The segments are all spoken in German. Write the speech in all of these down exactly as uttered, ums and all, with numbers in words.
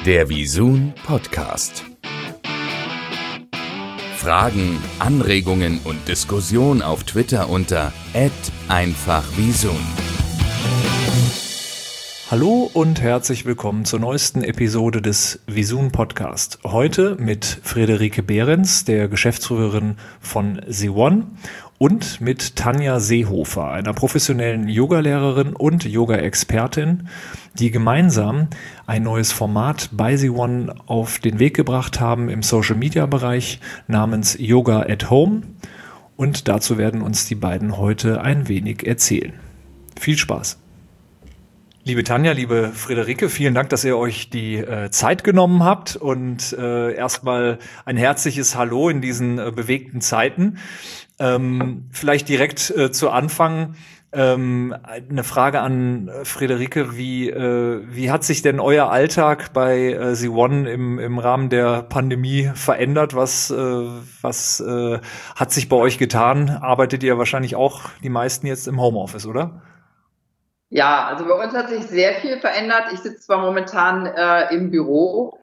Der Visun Podcast. Fragen, Anregungen und Diskussion auf Twitter unter at einfachvisun. Hallo und herzlich willkommen zur neuesten Episode des Visun Podcast. Heute mit Friederike Behrens, der Geschäftsführerin von The One, und mit Tanja Seehofer, einer professionellen Yogalehrerin und Yoga-Expertin, die gemeinsam ein neues Format bei The One auf den Weg gebracht haben im Social-Media-Bereich namens Yoga at Home. Und dazu werden uns die beiden heute ein wenig erzählen. Viel Spaß! Liebe Tanja, liebe Friederike, vielen Dank, dass ihr euch die äh, Zeit genommen habt und äh, erstmal ein herzliches Hallo in diesen äh, bewegten Zeiten. Ähm, vielleicht direkt äh, zu Anfang ähm, eine Frage an äh, Friederike. Wie, äh, wie hat sich denn euer Alltag bei äh, The One im, im Rahmen der Pandemie verändert? Was, äh, was äh, hat sich bei euch getan? Arbeitet ihr wahrscheinlich auch die meisten jetzt im Homeoffice, oder? Ja, also bei uns hat sich sehr viel verändert. Ich sitze zwar momentan äh, im Büro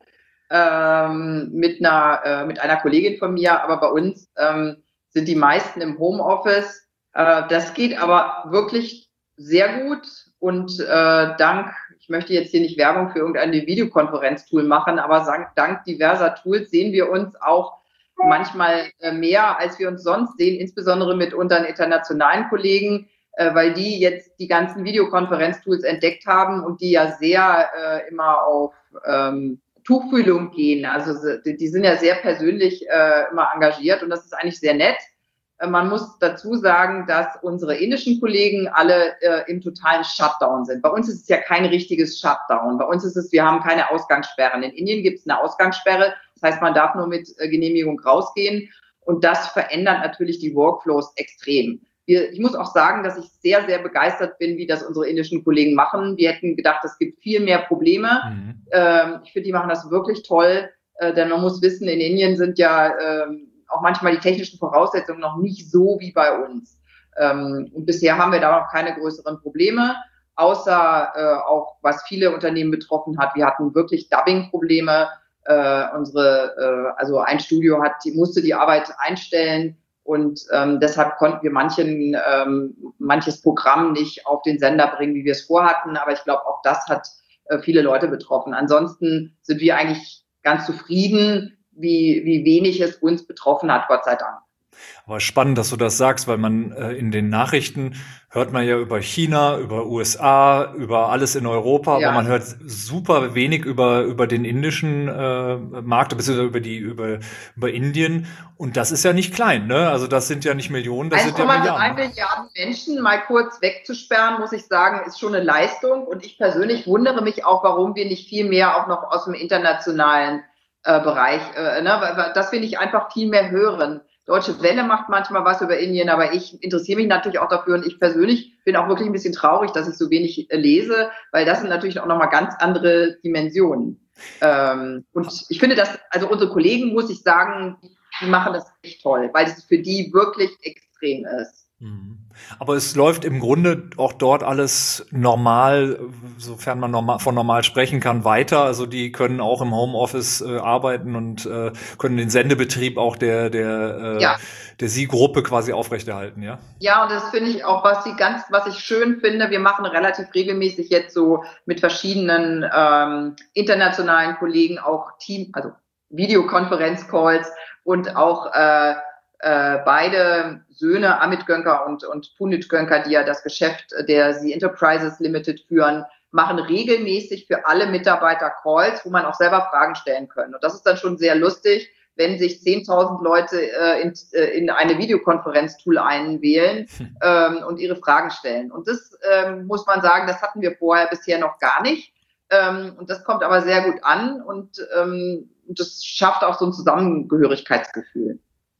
ähm, mit einer äh, mit einer Kollegin von mir, aber bei uns ähm, sind die meisten im Homeoffice. Äh, das geht aber wirklich sehr gut und äh, dank, ich möchte jetzt hier nicht Werbung für irgendein Videokonferenztool machen, aber dank, dank diverser Tools sehen wir uns auch manchmal äh, mehr, als wir uns sonst sehen, insbesondere mit unseren internationalen Kollegen, weil die jetzt die ganzen Videokonferenztools entdeckt haben und die ja sehr äh, immer auf ähm, Tuchfühlung gehen. Also die, die sind ja sehr persönlich äh, immer engagiert und das ist eigentlich sehr nett. Äh, man muss dazu sagen, dass unsere indischen Kollegen alle äh, im totalen Shutdown sind. Bei uns ist es ja kein richtiges Shutdown. Bei uns ist es, wir haben keine Ausgangssperren. In Indien gibt es eine Ausgangssperre. Das heißt, man darf nur mit äh, Genehmigung rausgehen und das verändert natürlich die Workflows extrem. Wir, ich muss auch sagen, dass ich sehr, sehr begeistert bin, wie das unsere indischen Kollegen machen. Wir hätten gedacht, es gibt viel mehr Probleme. Mhm. Ähm, ich finde, die machen das wirklich toll, äh, denn man muss wissen, in Indien sind ja ähm, auch manchmal die technischen Voraussetzungen noch nicht so wie bei uns. Ähm, und bisher haben wir da noch keine größeren Probleme, außer äh, auch, was viele Unternehmen betroffen hat. Wir hatten wirklich Dubbing-Probleme. Äh, unsere, äh, also ein Studio hat, die, musste die Arbeit einstellen. Und ähm, deshalb konnten wir manchen, ähm, manches Programm nicht auf den Sender bringen, wie wir es vorhatten. Aber ich glaube, auch das hat äh, viele Leute betroffen. Ansonsten sind wir eigentlich ganz zufrieden, wie, wie wenig es uns betroffen hat, Gott sei Dank. Aber spannend, dass du das sagst, weil man äh, in den Nachrichten hört man ja über China, über U S A, über alles in Europa, ja. Aber man hört super wenig über über den indischen äh, Markt, beziehungsweise über die über über Indien. Und das ist ja nicht klein, ne? Also das sind ja nicht Millionen, das sind ja Milliarden. eins Komma drei Milliarden Menschen mal kurz wegzusperren, muss ich sagen, ist schon eine Leistung. Und ich persönlich wundere mich auch, warum wir nicht viel mehr auch noch aus dem internationalen äh, Bereich, äh, ne? Dass wir nicht einfach viel mehr hören. Deutsche Welle macht manchmal was über Indien, aber ich interessiere mich natürlich auch dafür und ich persönlich bin auch wirklich ein bisschen traurig, dass ich so wenig lese, weil das sind natürlich auch nochmal ganz andere Dimensionen. Ähm, und ich finde, dass, also unsere Kollegen, muss ich sagen, die machen das echt toll, weil es für die wirklich extrem ist. Aber es läuft im Grunde auch dort alles normal, sofern man normal, von normal sprechen kann, weiter. Also die können auch im Homeoffice äh, arbeiten und äh, können den Sendebetrieb auch der der äh, ja. der Sie-Gruppe quasi aufrechterhalten, ja? Ja, und das finde ich auch, was sie ganz, was ich schön finde. Wir machen relativ regelmäßig jetzt so mit verschiedenen ähm, internationalen Kollegen auch Team, also Videokonferenz-Calls und auch äh, Äh, beide Söhne, Amit Gönker und, und Punit Gönker, die ja das Geschäft der The Enterprises Limited führen, machen regelmäßig für alle Mitarbeiter Calls, wo man auch selber Fragen stellen kann. Und das ist dann schon sehr lustig, wenn sich zehntausend Leute äh, in, äh, in eine Videokonferenz-Tool einwählen ähm, und ihre Fragen stellen. Und das ähm, muss man sagen, das hatten wir vorher bisher noch gar nicht. Ähm, und das kommt aber sehr gut an und ähm, das schafft auch so ein Zusammengehörigkeitsgefühl.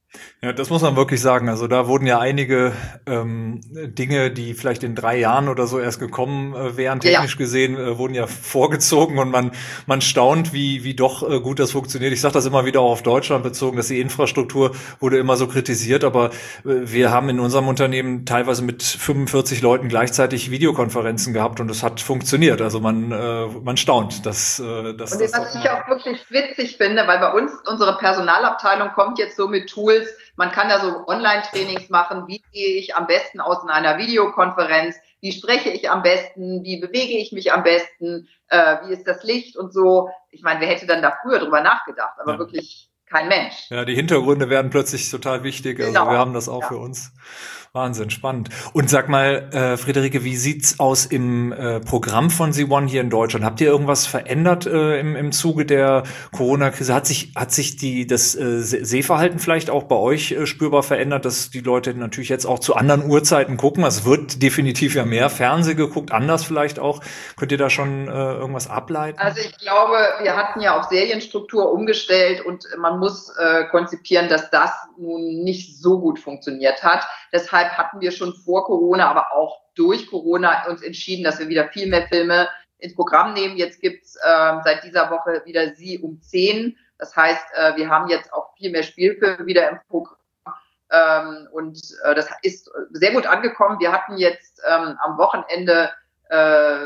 Ja, das muss man wirklich sagen. Also da wurden ja einige ähm, Dinge, die vielleicht in drei Jahren oder so erst gekommen äh, wären, technisch Ja. gesehen, äh, wurden ja vorgezogen und man man staunt, wie wie doch äh, gut das funktioniert. Ich sage das immer wieder auch auf Deutschland bezogen, dass die Infrastruktur wurde immer so kritisiert, aber äh, wir haben in unserem Unternehmen teilweise mit fünfundvierzig Leuten gleichzeitig Videokonferenzen gehabt und es hat funktioniert. Also man äh, man staunt, dass äh, dass Und das was doch ich mal. auch wirklich witzig finde, weil bei uns unsere Personalabteilung kommt jetzt so mit Tools, man kann da so Online-Trainings machen, wie gehe ich am besten aus in einer Videokonferenz, wie spreche ich am besten, wie bewege ich mich am besten, äh, wie ist das Licht und so. Ich meine, wer hätte dann da früher drüber nachgedacht, aber Ja. wirklich kein Mensch. Ja, die Hintergründe werden plötzlich total wichtig. Also wir Genau. haben das auch Ja. für uns. Wahnsinn, spannend. Und sag mal, äh, Friederike, wie sieht's aus im äh, Programm von C eins hier in Deutschland? Habt ihr irgendwas verändert äh, im, im Zuge der Corona-Krise? Hat sich, hat sich die, das äh, Se- Sehverhalten vielleicht auch bei euch äh, spürbar verändert, dass die Leute natürlich jetzt auch zu anderen Uhrzeiten gucken? Es wird definitiv ja mehr Fernsehen geguckt, anders vielleicht auch. Könnt ihr da schon äh, irgendwas ableiten? Also ich glaube, wir hatten ja auf Serienstruktur umgestellt und man muss äh, konzipieren, dass das nun nicht so gut funktioniert hat. Deshalb hatten wir schon vor Corona, aber auch durch Corona uns entschieden, dass wir wieder viel mehr Filme ins Programm nehmen. Jetzt gibt's äh, seit dieser Woche wieder Sie um zehn. Das heißt, äh, wir haben jetzt auch viel mehr Spielfilme wieder im Programm. Ähm, und äh, das ist sehr gut angekommen. Wir hatten jetzt ähm, am Wochenende äh,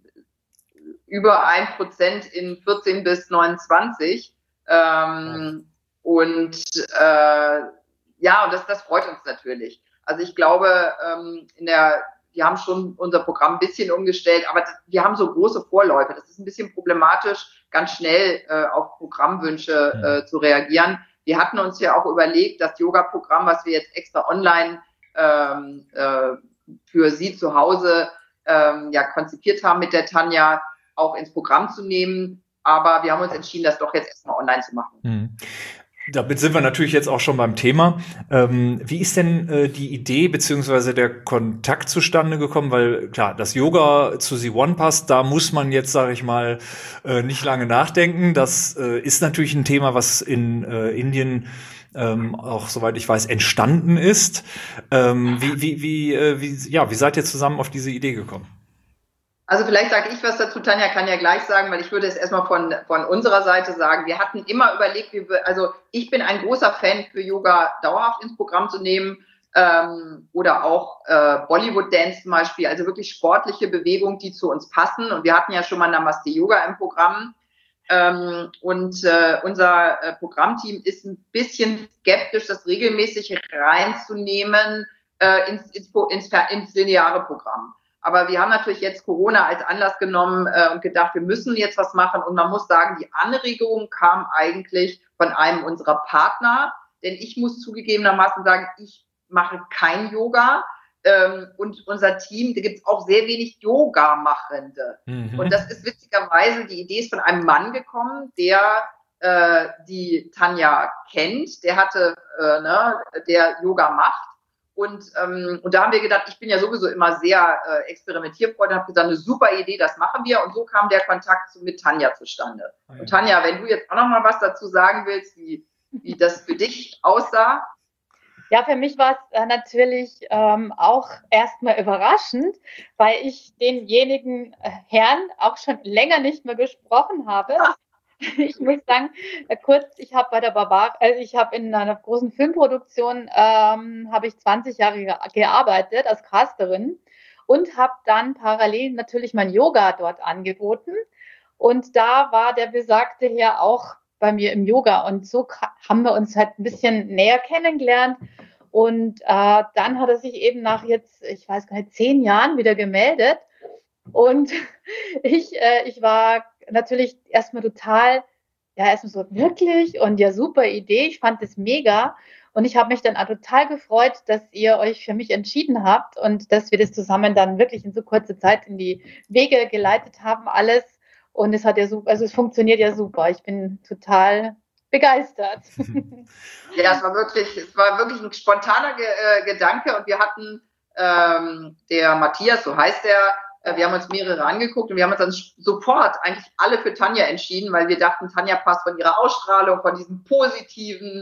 über ein Prozent in vierzehn bis neunundzwanzig. Ähm, und äh, ja, und das, das freut uns natürlich. Also ich glaube, ähm, in der, wir haben schon unser Programm ein bisschen umgestellt, aber das, wir haben so große Vorläufe. Das ist ein bisschen problematisch, ganz schnell äh, auf Programmwünsche äh, zu reagieren. Wir hatten uns ja auch überlegt, das Yoga-Programm, was wir jetzt extra online ähm, äh, für Sie zu Hause ähm, ja konzipiert haben mit der Tanja, auch ins Programm zu nehmen. Aber wir haben uns entschieden, das doch jetzt erstmal online zu machen. Mhm. Damit sind wir natürlich jetzt auch schon beim Thema. Ähm, wie ist denn äh, die Idee beziehungsweise der Kontakt zustande gekommen? Weil klar, das Yoga zu C eins passt, da muss man jetzt, sage ich mal, äh, nicht lange nachdenken. Das äh, ist natürlich ein Thema, was in äh, Indien ähm, auch, soweit ich weiß, entstanden ist. Ähm, wie, wie, wie, äh, wie, ja, wie seid ihr zusammen auf diese Idee gekommen? Also vielleicht sage ich was dazu, Tanja kann ja gleich sagen, weil ich würde es erstmal von, von unserer Seite sagen. Wir hatten immer überlegt, wie wir, also ich bin ein großer Fan für Yoga dauerhaft ins Programm zu nehmen ähm, oder auch äh, Bollywood Dance zum Beispiel, also wirklich sportliche Bewegungen, die zu uns passen. Und wir hatten ja schon mal Namaste Yoga im Programm. Ähm, und äh, unser äh, Programmteam ist ein bisschen skeptisch, das regelmäßig reinzunehmen äh, ins, ins, ins, ins lineare Programm. Aber wir haben natürlich jetzt Corona als Anlass genommen äh, und gedacht, wir müssen jetzt was machen. Und man muss sagen, die Anregung kam eigentlich von einem unserer Partner. Denn ich muss zugegebenermaßen sagen, ich mache kein Yoga. Ähm, und unser Team, da gibt es auch sehr wenig Yoga-Machende. Mhm. Und das ist witzigerweise, die Idee ist von einem Mann gekommen, der äh, die Tanja kennt. Der hatte, äh, ne, der Yoga macht. Und, ähm, und da haben wir gedacht, ich bin ja sowieso immer sehr äh, experimentierfreudig und habe gesagt, eine super Idee, das machen wir. Und so kam der Kontakt zu, mit Tanja zustande. Oh ja. Und Tanja, wenn du jetzt auch noch mal was dazu sagen willst, wie, wie das für dich aussah. Ja, für mich war es äh, natürlich ähm, auch erstmal überraschend, weil ich denjenigen äh, Herrn auch schon länger nicht mehr gesprochen habe. Ach. Ich muss sagen, äh, kurz, ich habe bei der Barbar, also ich habe in einer großen Filmproduktion, ähm, habe ich zwanzig Jahre ge- gearbeitet als Casterin und habe dann parallel natürlich mein Yoga dort angeboten. Und da war der besagte Herr auch bei mir im Yoga. Und so haben wir uns halt ein bisschen näher kennengelernt. Und äh, dann hat er sich eben nach jetzt, ich weiß gar nicht, zehn Jahren wieder gemeldet. Und ich, äh, ich war natürlich erstmal total, ja, erstmal so wirklich und ja, super Idee. Ich fand das mega. Und ich habe mich dann auch total gefreut, dass ihr euch für mich entschieden habt und dass wir das zusammen dann wirklich in so kurzer Zeit in die Wege geleitet haben, alles. Und es hat ja super, also es funktioniert ja super. Ich bin total begeistert. Ja, es war wirklich, es war wirklich ein spontaner Ge- äh, Gedanke und wir hatten ähm, der Matthias, so heißt er, äh, wir haben uns mehrere angeguckt und wir haben uns dann sofort eigentlich alle für Tanja entschieden, weil wir dachten, Tanja passt von ihrer Ausstrahlung, von diesem positiven,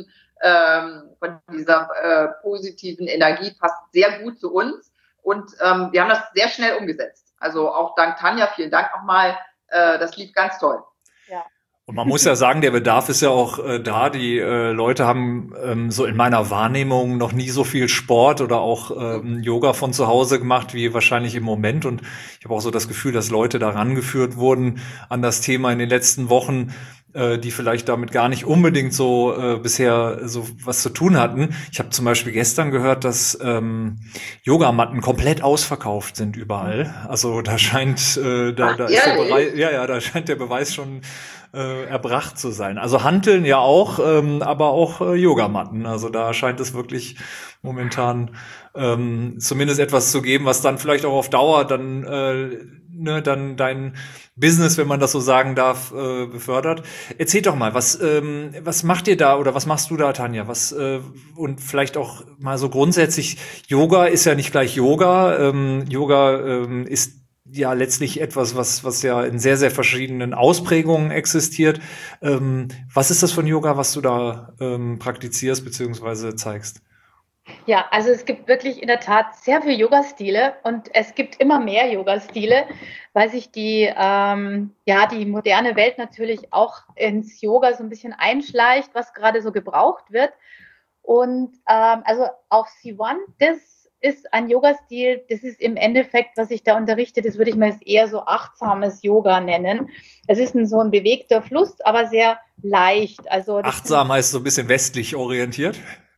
ähm, von dieser äh, positiven Energie passt sehr gut zu uns. Und ähm, wir haben das sehr schnell umgesetzt. Also auch dank Tanja, vielen Dank nochmal. Äh, das lief ganz toll. Ja. Und man muss ja sagen, der Bedarf ist ja auch äh, da. Die äh, Leute haben ähm, so in meiner Wahrnehmung noch nie so viel Sport oder auch ähm, Yoga von zu Hause gemacht wie wahrscheinlich im Moment. Und ich habe auch so das Gefühl, dass Leute da rangeführt wurden an das Thema in den letzten Wochen, äh, die vielleicht damit gar nicht unbedingt so äh, bisher so was zu tun hatten. Ich habe zum Beispiel gestern gehört, dass ähm, Yogamatten komplett ausverkauft sind überall. Also da scheint äh, da, Ach, da ist der ehrlich? Beweis, ja ja, da scheint der Beweis schon Äh, erbracht zu sein. Also Hanteln ja auch, ähm, aber auch äh, Yogamatten. Also da scheint es wirklich momentan ähm, zumindest etwas zu geben, was dann vielleicht auch auf Dauer dann äh, ne, dann dein Business, wenn man das so sagen darf, äh, befördert. Erzähl doch mal, was ähm, was macht ihr da oder was machst du da, Tanja? Was äh, und vielleicht auch mal so grundsätzlich, Yoga ist ja nicht gleich Yoga. Ähm, Yoga ähm, ist ja letztlich etwas, was was ja in sehr, sehr verschiedenen Ausprägungen existiert. Ähm, was ist das für ein Yoga, was du da ähm, praktizierst bzw. zeigst? Ja, also es gibt wirklich in der Tat sehr viele Yoga-Stile und es gibt immer mehr Yoga-Stile, weil sich die, ähm, ja, die moderne Welt natürlich auch ins Yoga so ein bisschen einschleicht, was gerade so gebraucht wird. Und ähm, also auf C eins, das ist ein Yoga-Stil, das ist im Endeffekt, was ich da unterrichte, das würde ich mal eher so achtsames Yoga nennen. Es ist ein, so ein bewegter Fluss, aber sehr leicht. Also Achtsam heißt so ein bisschen westlich orientiert?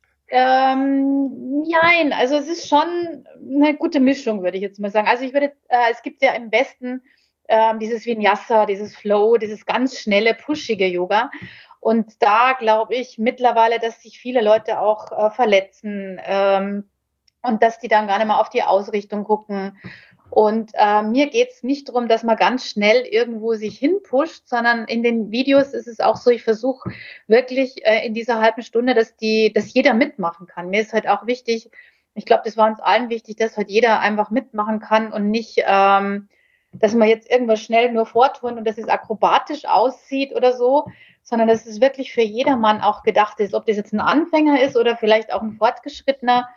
Ähm, nein, also es ist schon eine gute Mischung, würde ich jetzt mal sagen. Also ich würde, äh, es gibt ja im Westen ähm, dieses Vinyasa, dieses Flow, dieses ganz schnelle, pushige Yoga. Und da glaube ich mittlerweile, dass sich viele Leute auch äh, verletzen ähm, und dass die dann gar nicht mehr auf die Ausrichtung gucken. Und äh, mir geht's nicht darum, dass man ganz schnell irgendwo sich hinpusht, sondern in den Videos ist es auch so, ich versuche wirklich äh, in dieser halben Stunde, dass die, dass jeder mitmachen kann. Mir ist halt auch wichtig, ich glaube, das war uns allen wichtig, dass halt jeder einfach mitmachen kann und nicht, ähm, dass man jetzt irgendwas schnell nur vortun und dass es akrobatisch aussieht oder so, sondern dass es wirklich für jedermann auch gedacht ist, ob das jetzt ein Anfänger ist oder vielleicht auch ein Fortgeschrittener.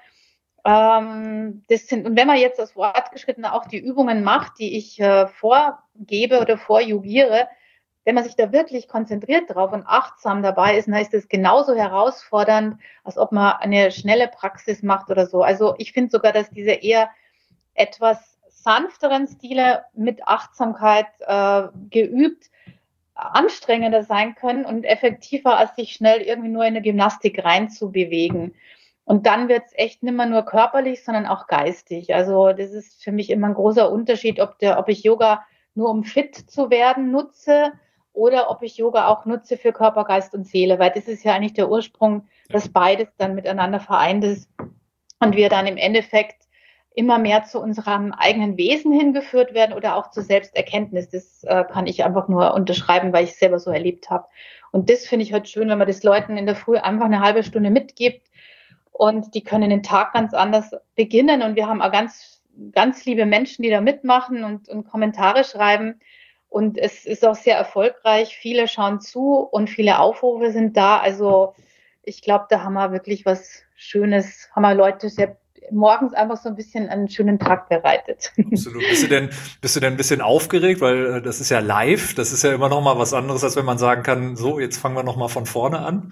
Ähm, das sind, und wenn man jetzt als Fortgeschrittener auch die Übungen macht, die ich äh, vorgebe oder vorjugiere, wenn man sich da wirklich konzentriert drauf und achtsam dabei ist, dann ist das genauso herausfordernd, als ob man eine schnelle Praxis macht oder so. Also ich finde sogar, dass diese eher etwas sanfteren Stile mit Achtsamkeit äh, geübt anstrengender sein können und effektiver, als sich schnell irgendwie nur in eine Gymnastik reinzubewegen. Und dann wird es echt nicht mehr nur körperlich, sondern auch geistig. Also das ist für mich immer ein großer Unterschied, ob, der, ob ich Yoga nur um fit zu werden nutze oder ob ich Yoga auch nutze für Körper, Geist und Seele. Weil das ist ja eigentlich der Ursprung, dass beides dann miteinander vereint ist und wir dann im Endeffekt immer mehr zu unserem eigenen Wesen hingeführt werden oder auch zur Selbsterkenntnis. Das äh, kann ich einfach nur unterschreiben, weil ich es selber so erlebt habe. Und das finde ich halt schön, wenn man das Leuten in der Früh einfach eine halbe Stunde mitgibt. Und die können den Tag ganz anders beginnen. Und wir haben auch ganz, ganz liebe Menschen, die da mitmachen und, und Kommentare schreiben. Und es ist auch sehr erfolgreich. Viele schauen zu und viele Aufrufe sind da. Also ich glaube, da haben wir wirklich was Schönes, haben wir Leute sehr morgens einfach so ein bisschen einen schönen Tag bereitet. Absolut. Bist du denn, bist du denn ein bisschen aufgeregt? Weil das ist ja live. Das ist ja immer noch mal was anderes, als wenn man sagen kann, so, jetzt fangen wir noch mal von vorne an.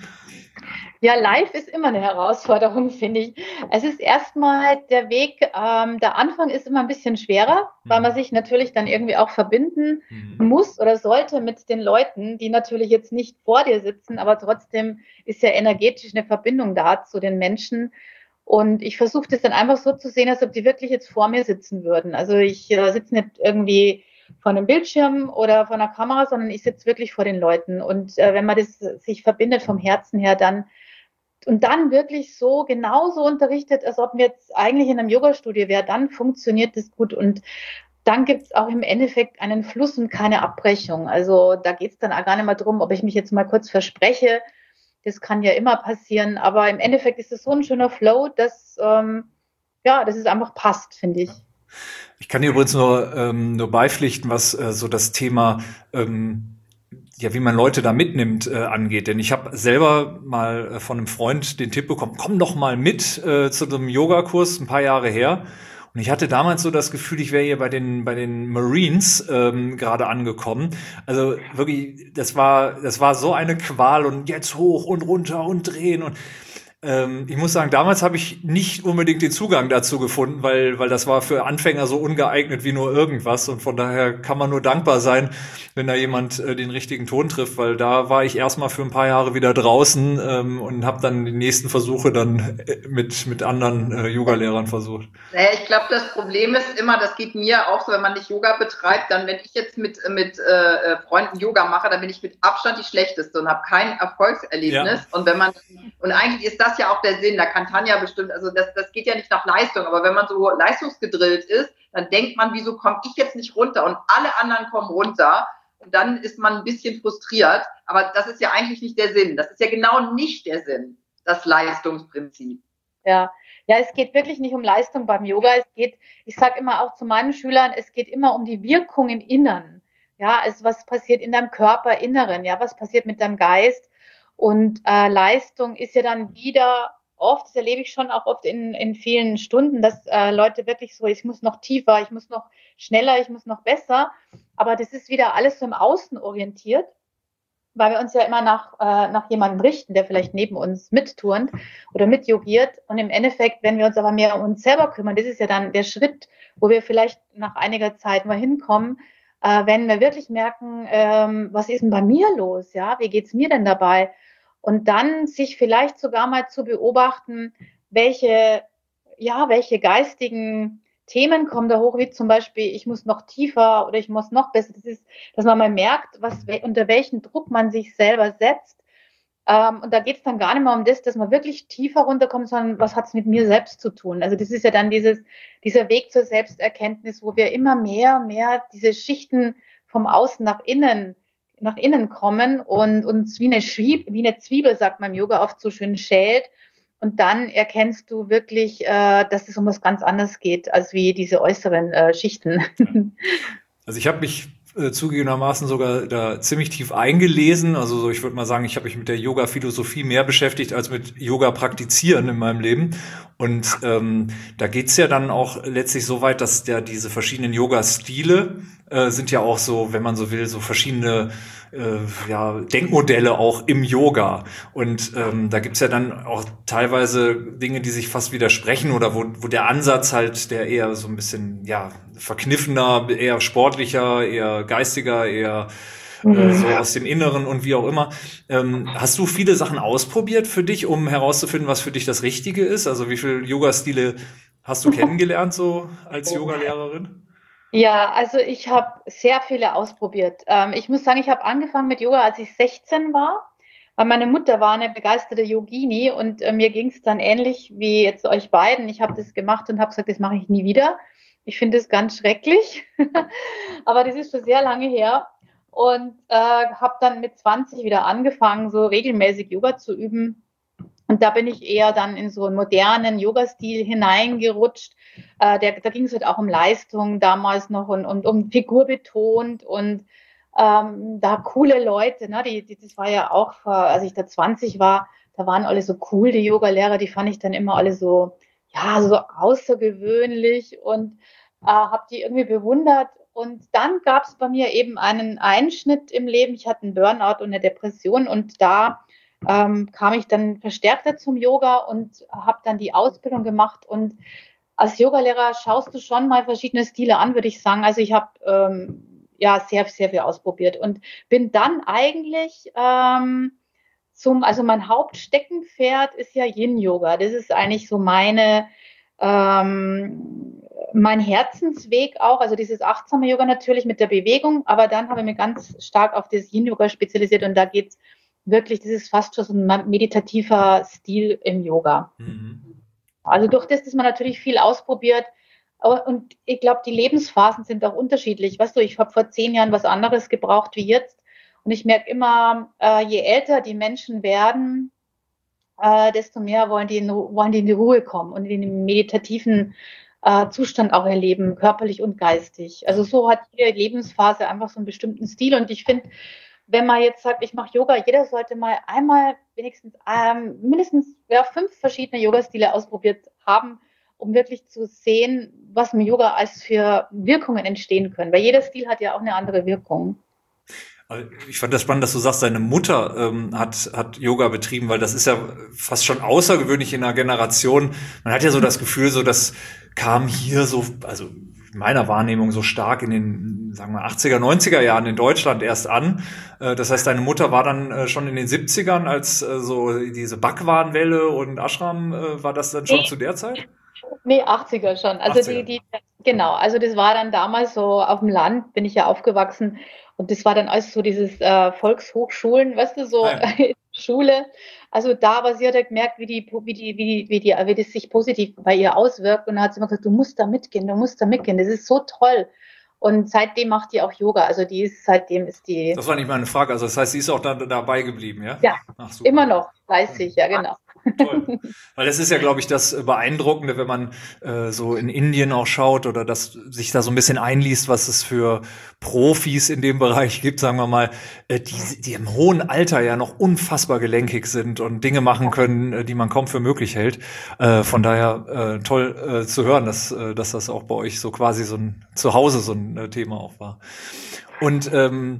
Ja, live ist immer eine Herausforderung, finde ich. Es ist erstmal der Weg, ähm, der Anfang ist immer ein bisschen schwerer, mhm. weil man sich natürlich dann irgendwie auch verbinden mhm. muss oder sollte mit den Leuten, die natürlich jetzt nicht vor dir sitzen, aber trotzdem ist ja energetisch eine Verbindung da zu den Menschen. Und ich versuche das dann einfach so zu sehen, als ob die wirklich jetzt vor mir sitzen würden. Also ich äh, sitze nicht irgendwie vor einem Bildschirm oder vor einer Kamera, sondern ich sitze wirklich vor den Leuten. Und äh, wenn man das sich verbindet vom Herzen her, dann und dann wirklich so genauso unterrichtet, als ob man jetzt eigentlich in einem Yoga-Studio wäre, dann funktioniert das gut. Und dann gibt es auch im Endeffekt einen Fluss und keine Abbrechung. Also da geht es dann auch gar nicht mehr drum, ob ich mich jetzt mal kurz verspreche. Das kann ja immer passieren. Aber im Endeffekt ist es so ein schöner Flow, dass, ähm, ja, dass es einfach passt, finde ich. Ich kann dir übrigens nur, ähm, nur beipflichten, was äh, so das Thema ähm, ja, wie man Leute da mitnimmt, äh, angeht. Denn ich habe selber mal äh, von einem Freund den Tipp bekommen, komm doch mal mit äh, zu einem Yogakurs, ein paar Jahre her. Und ich hatte damals so das Gefühl, ich wäre hier bei den bei den Marines ähm, gerade angekommen. Also wirklich, das war das war so eine Qual und jetzt hoch und runter und drehen und Ähm, ich muss sagen, damals habe ich nicht unbedingt den Zugang dazu gefunden, weil weil das war für Anfänger so ungeeignet wie nur irgendwas. Und von daher kann man nur dankbar sein, wenn da jemand äh, den richtigen Ton trifft, weil da war ich erstmal für ein paar Jahre wieder draußen ähm, und habe dann die nächsten Versuche dann äh, mit mit anderen äh, Yoga-Lehrern versucht. Naja, ich glaube, das Problem ist immer, das geht mir auch so, wenn man nicht Yoga betreibt, dann, wenn ich jetzt mit mit äh, Freunden Yoga mache, dann bin ich mit Abstand die Schlechteste und habe kein Erfolgserlebnis. Ja. Und wenn man und eigentlich ist das ja auch der Sinn, da kann Tanja bestimmt, also das, das geht ja nicht nach Leistung, aber wenn man so leistungsgedrillt ist, dann denkt man, wieso komme ich jetzt nicht runter und alle anderen kommen runter und dann ist man ein bisschen frustriert, aber das ist ja eigentlich nicht der Sinn, das ist ja genau nicht der Sinn, das Leistungsprinzip. Ja, ja, es geht wirklich nicht um Leistung beim Yoga, es geht, ich sage immer auch zu meinen Schülern, es geht immer um die Wirkung im Inneren, ja, also was passiert in deinem Körperinneren, ja, was passiert mit deinem Geist. Und äh, Leistung ist ja dann wieder oft, das erlebe ich schon auch oft in, in vielen Stunden, dass äh, Leute wirklich so, ich muss noch tiefer, ich muss noch schneller, ich muss noch besser. Aber das ist wieder alles so im Außen orientiert, weil wir uns ja immer nach, äh, nach jemandem richten, der vielleicht neben uns mitturnt oder mityogiert. Und im Endeffekt, wenn wir uns aber mehr um uns selber kümmern, das ist ja dann der Schritt, wo wir vielleicht nach einiger Zeit mal hinkommen, äh, wenn wir wirklich merken, ähm, was ist denn bei mir los? Ja, wie geht's mir denn dabei? Und dann sich vielleicht sogar mal zu beobachten, welche, ja, welche geistigen Themen kommen da hoch, wie zum Beispiel, ich muss noch tiefer oder ich muss noch besser. Das ist, dass man mal merkt, was, unter welchen Druck man sich selber setzt. Ähm, und da geht es dann gar nicht mehr um das, dass man wirklich tiefer runterkommt, sondern was hat es mit mir selbst zu tun? Also das ist ja dann dieses, dieser Weg zur Selbsterkenntnis, wo wir immer mehr, mehr diese Schichten vom Außen nach innen nach innen kommen und uns wie eine, Schwieb, wie eine Zwiebel, sagt man im Yoga oft so schön, schält. Und dann erkennst du wirklich, äh, dass es um was ganz anderes geht, als wie diese äußeren äh, Schichten. Also ich habe mich äh, zugegebenermaßen sogar da ziemlich tief eingelesen. Also so, ich würde mal sagen, ich habe mich mit der Yoga-Philosophie mehr beschäftigt als mit Yoga-Praktizieren in meinem Leben. Und ähm, da geht's ja dann auch letztlich so weit, dass der diese verschiedenen Yoga-Stile äh, sind ja auch so, wenn man so will, so verschiedene äh, ja, Denkmodelle auch im Yoga. Und ähm, da gibt's ja dann auch teilweise Dinge, die sich fast widersprechen oder wo, wo der Ansatz halt, der eher so ein bisschen ja verkniffener, eher sportlicher, eher geistiger, eher äh, so aus dem Inneren und wie auch immer. Ähm, hast du viele Sachen ausprobiert für dich, um herauszufinden, was für dich das Richtige ist? Also wie viele Yoga-Stile hast du kennengelernt so als Yogalehrerin? Ja, also ich habe sehr viele ausprobiert. Ähm, ich muss sagen, ich habe angefangen mit Yoga, als ich sechzehn war, weil meine Mutter war eine begeisterte Yogini und äh, mir ging es dann ähnlich wie jetzt euch beiden. Ich habe das gemacht und habe gesagt, das mache ich nie wieder. Ich finde es ganz schrecklich, aber das ist schon sehr lange her und äh, habe dann mit zwanzig wieder angefangen, so regelmäßig Yoga zu üben. Und da bin ich eher dann in so einen modernen Yoga-Stil hineingerutscht. Äh, der, da ging es halt auch um Leistung damals noch und, und um Figur betont und ähm, da coole Leute, ne? Die, die, das war ja auch, vor, als ich da zwanzig war, da waren alle so cool, die Yoga-Lehrer, die fand ich dann immer alle so, ja, so außergewöhnlich und äh, habe die irgendwie bewundert. Und dann gab es bei mir eben einen Einschnitt im Leben. Ich hatte einen Burnout und eine Depression und da ähm, kam ich dann verstärkter zum Yoga und habe dann die Ausbildung gemacht. Und als Yogalehrer schaust du schon mal verschiedene Stile an, würde ich sagen. Also ich habe ähm, ja sehr, sehr viel ausprobiert und bin dann eigentlich ähm, zum, also mein Hauptsteckenpferd ist ja Yin-Yoga. Das ist eigentlich so meine ähm, mein Herzensweg auch, also dieses achtsame Yoga natürlich mit der Bewegung, aber dann habe ich mich ganz stark auf das Yin-Yoga spezialisiert und da geht's wirklich, das ist fast schon so ein meditativer Stil im Yoga. Mhm. Also durch das, dass man natürlich viel ausprobiert und ich glaube, die Lebensphasen sind auch unterschiedlich. Weißt du, ich habe vor zehn Jahren was anderes gebraucht wie jetzt und ich merke immer, äh, je älter die Menschen werden, äh, desto mehr wollen die, in, wollen die in die Ruhe kommen und in den meditativen äh, Zustand auch erleben, körperlich und geistig. Also so hat jede Lebensphase einfach so einen bestimmten Stil und ich finde, wenn man jetzt sagt, ich mache Yoga, jeder sollte mal einmal wenigstens ähm, mindestens ja, fünf verschiedene Yoga-Stile ausprobiert haben, um wirklich zu sehen, was im Yoga als für Wirkungen entstehen können. Weil jeder Stil hat ja auch eine andere Wirkung. Ich fand das spannend, dass du sagst, deine Mutter ähm, hat, hat Yoga betrieben, weil das ist ja fast schon außergewöhnlich in einer Generation. Man hat ja so das Gefühl, so das kam hier so, also in meiner Wahrnehmung so stark in den, sagen wir, achtziger, neunziger Jahren in Deutschland erst an. Äh, das heißt, deine Mutter war dann äh, schon in den siebzigern, als äh, so diese Bhagwan-Welle und Ashram, äh, war das dann schon nee. zu der Zeit? Nee, achtziger schon. Also achtziger. Die, die, genau, also das war dann damals so auf dem Land, bin ich ja aufgewachsen. Und das war dann alles so dieses äh, Volkshochschulen, weißt du, so ah, ja. Schule. Also da, aber sie hat halt gemerkt, wie die, wie die, wie die, wie die, wie das sich positiv bei ihr auswirkt. Und dann hat sie immer gesagt, du musst da mitgehen, du musst da mitgehen. Das ist so toll. Und seitdem macht die auch Yoga. Also die ist, seitdem ist die. Das war nicht meine Frage. Also das heißt, sie ist auch da, dabei geblieben, ja? Ja, Ach, immer noch, fleißig, ja, genau. Toll. Weil das ist ja, glaube ich, das Beeindruckende, wenn man äh, so in Indien auch schaut oder das sich da so ein bisschen einliest, was es für Profis in dem Bereich gibt, sagen wir mal, äh, die, die im hohen Alter ja noch unfassbar gelenkig sind und Dinge machen können, äh, die man kaum für möglich hält. Äh, von daher äh, toll äh, zu hören, dass, äh, dass das auch bei euch so quasi so ein Zuhause so ein äh, Thema auch war. Und ähm,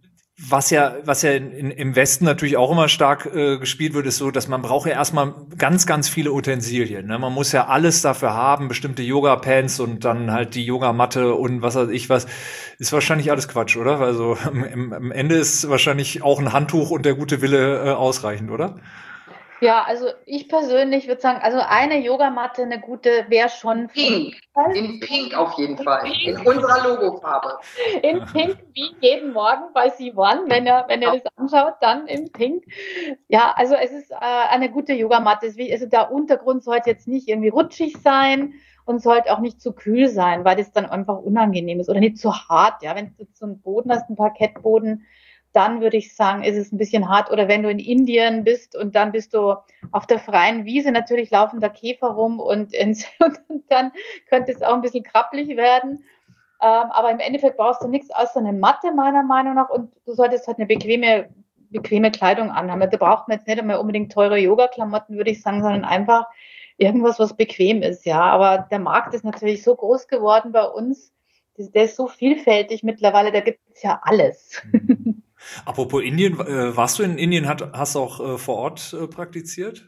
Was ja, was ja in, im Westen natürlich auch immer stark äh, gespielt wird, ist so, dass man braucht ja erstmal ganz, ganz viele Utensilien. Ne? Man muss ja alles dafür haben, bestimmte Yoga-Pants und dann halt die Yogamatte und was weiß ich was. Ist wahrscheinlich alles Quatsch, oder? Also am, am Ende ist wahrscheinlich auch ein Handtuch und der gute Wille äh, ausreichend, oder? Ja, also ich persönlich würde sagen, also eine Yogamatte, eine gute, wäre schon Pink. In Pink auf jeden Fall. In unserer Logofarbe. In Pink, wie jeden Morgen bei C eins, wenn ihr, wenn ihr das anschaut, dann in Pink. Ja, also es ist äh, eine gute Yogamatte. Also der Untergrund sollte jetzt nicht irgendwie rutschig sein und sollte auch nicht zu kühl sein, weil das dann einfach unangenehm ist oder nicht zu hart. Ja, wenn du jetzt so einen Boden hast, einen Parkettboden, dann würde ich sagen, ist es ein bisschen hart. Oder wenn du in Indien bist und dann bist du auf der freien Wiese, natürlich laufen da Käfer rum und, ins, und dann könnte es auch ein bisschen krabbelig werden. Ähm, aber im Endeffekt brauchst du nichts außer eine Matte, meiner Meinung nach. Und du solltest halt eine bequeme, bequeme Kleidung anhaben. Da braucht man jetzt nicht einmal unbedingt teure Yoga-Klamotten, würde ich sagen, sondern einfach irgendwas, was bequem ist. Ja, aber der Markt ist natürlich so groß geworden bei uns. Der ist so vielfältig mittlerweile, da gibt es ja alles. Mhm. Apropos Indien, äh, warst du in Indien, hat, hast du auch äh, vor Ort äh, praktiziert?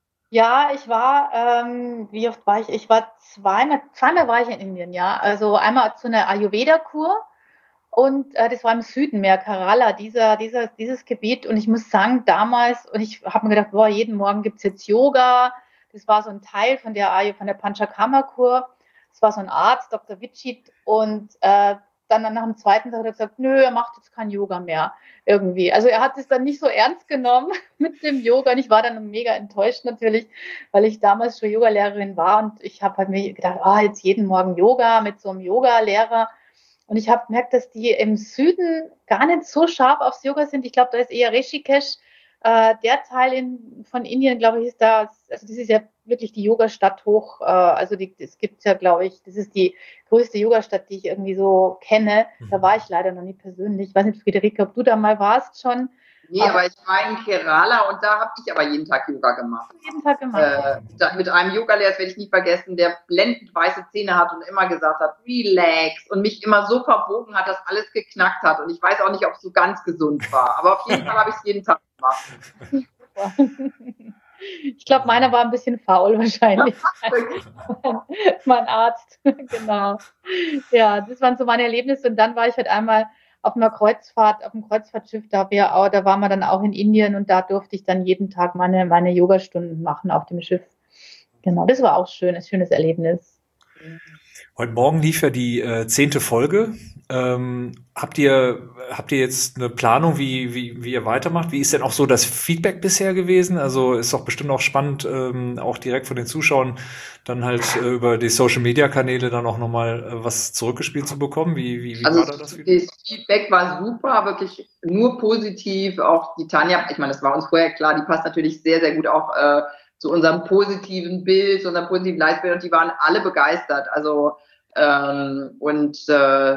Ja, ich war, ähm, wie oft war ich? Ich war zweimal, zweimal war ich in Indien, ja. Also einmal zu einer Ayurveda-Kur und äh, das war im Süden mehr, Kerala, dieser, dieser, dieses Gebiet. Und ich muss sagen, damals, und ich habe mir gedacht, boah, jeden Morgen gibt's jetzt Yoga. Das war so ein Teil von der, von der Panchakarma-Kur. Das war so ein Arzt, Doktor Vichit, und äh, dann nach dem zweiten Tag hat er gesagt, nö, er macht jetzt kein Yoga mehr irgendwie. Also er hat es dann nicht so ernst genommen mit dem Yoga und ich war dann mega enttäuscht natürlich, weil ich damals schon Yogalehrerin war und ich habe halt mir gedacht, ah, jetzt jeden Morgen Yoga mit so einem Yogalehrer und ich habe gemerkt, dass die im Süden gar nicht so scharf aufs Yoga sind. Ich glaube, da ist eher Rishikesh. Äh, der Teil in, von Indien, glaube ich, ist da, also das ist ja wirklich die Yogastadt hoch, äh, also die, das gibt's ja, glaube ich, das ist die größte Yogastadt, die ich irgendwie so kenne. Da war ich leider noch nie persönlich. Ich weiß nicht, Friederike, ob du da mal warst schon. Nee, aber, aber ich war in Kerala und da habe ich aber jeden Tag Yoga gemacht. Jeden Tag gemacht. Äh, da, mit einem Yogalehrer, das werde ich nie vergessen, der blendend weiße Zähne hat und immer gesagt hat, relax, und mich immer so verbogen hat, dass alles geknackt hat. Und ich weiß auch nicht, ob es so ganz gesund war. Aber auf jeden Fall habe ich es jeden Tag gemacht. Ich glaube, meiner war ein bisschen faul wahrscheinlich. Mein Arzt, genau. Ja, das waren so meine Erlebnisse. Und dann war ich halt einmal auf einer Kreuzfahrt, auf einem Kreuzfahrtschiff, da, wir auch, da waren wir dann auch in Indien und da durfte ich dann jeden Tag meine, meine Yogastunden machen auf dem Schiff. Genau, das war auch schön, ein schönes Erlebnis. Heute Morgen lief ja die äh, zehnte Folge. Ähm, habt ihr habt ihr jetzt eine Planung, wie wie wie ihr weitermacht? Wie ist denn auch so das Feedback bisher gewesen? Also ist doch bestimmt auch spannend, ähm, auch direkt von den Zuschauern dann halt äh, über die Social Media Kanäle dann auch nochmal äh, was zurückgespielt zu bekommen. Wie wie, wie also war da das Feedback? Das Feedback war super, wirklich nur positiv. Auch die Tanja, ich meine, das war uns vorher klar, die passt natürlich sehr sehr gut auch äh, zu unserem positiven Bild, zu unserem positiven Leitbild, und die waren alle begeistert. Also ähm, und äh,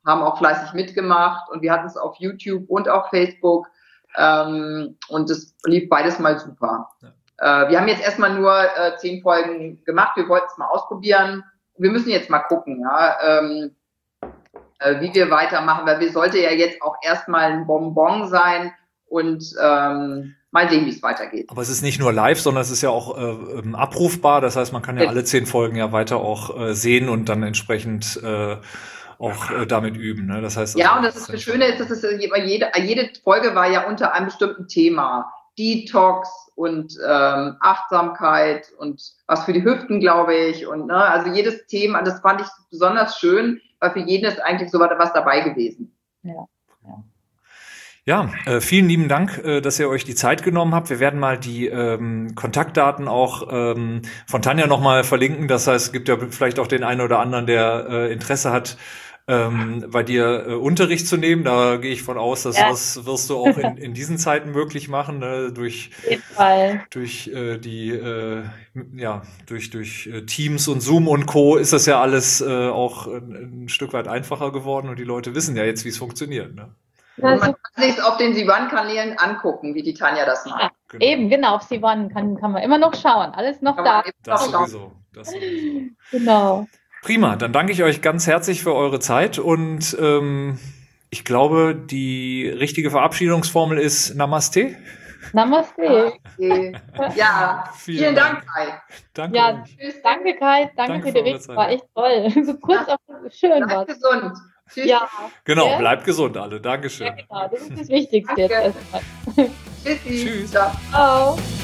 haben auch fleißig mitgemacht und wir hatten es auf YouTube und auf Facebook ähm, und es lief beides mal super. Ja. Äh, wir haben jetzt erstmal nur äh, zehn Folgen gemacht, wir wollten es mal ausprobieren. Wir müssen jetzt mal gucken, ja, ähm, äh, wie wir weitermachen, weil wir sollte ja jetzt auch erstmal ein Bonbon sein und ähm, mal sehen, wie es weitergeht. Aber es ist nicht nur live, sondern es ist ja auch äh, abrufbar. Das heißt, man kann ja alle zehn Folgen ja weiter auch äh, sehen und dann entsprechend äh, auch äh, damit üben. Ne? Das heißt, ja, und das ist das Schöne ist, dass es jede, jede Folge war ja unter einem bestimmten Thema. Detox und ähm, Achtsamkeit und was für die Hüften, glaube ich. Und ne, also jedes Thema, das fand ich besonders schön, weil für jeden ist eigentlich so was dabei gewesen. Ja. Ja, äh, vielen lieben Dank, äh, dass ihr euch die Zeit genommen habt. Wir werden mal die ähm, Kontaktdaten auch ähm, von Tanja nochmal verlinken. Das heißt, es gibt ja vielleicht auch den einen oder anderen, der äh, Interesse hat, ähm, bei dir äh, Unterricht zu nehmen. Da gehe ich von aus, dass ja. das wirst du auch in, in diesen Zeiten möglich machen, ne? durch, durch äh, die äh, ja durch durch äh, Teams und Zoom und Co. ist das ja alles äh, auch ein, ein Stück weit einfacher geworden und die Leute wissen ja jetzt, wie es funktioniert. Ne? Und man kann sich auf den Siwan-Kanälen angucken, wie die Tanja das macht. Ja, genau. Eben, genau, auf Siwan kann, kann man immer noch schauen. Alles noch kann da. Das sowieso, das sowieso. Genau. Prima, dann danke ich euch ganz herzlich für eure Zeit und ähm, ich glaube, die richtige Verabschiedungsformel ist Namaste. Namaste. Okay. Ja, vielen, vielen Dank, Kai. Danke. Ja, tschüss, danke, Kai. Danke, danke für die Rede. War echt toll. So kurz, ja. aber schön war. Bleib gesund. Tschüss. Ja. Genau, ja. Bleibt gesund alle. Dankeschön. Ja, genau, das ist das Wichtigste Danke. jetzt erstmal. Tschüssi. Tschüss. Ciao. Ciao.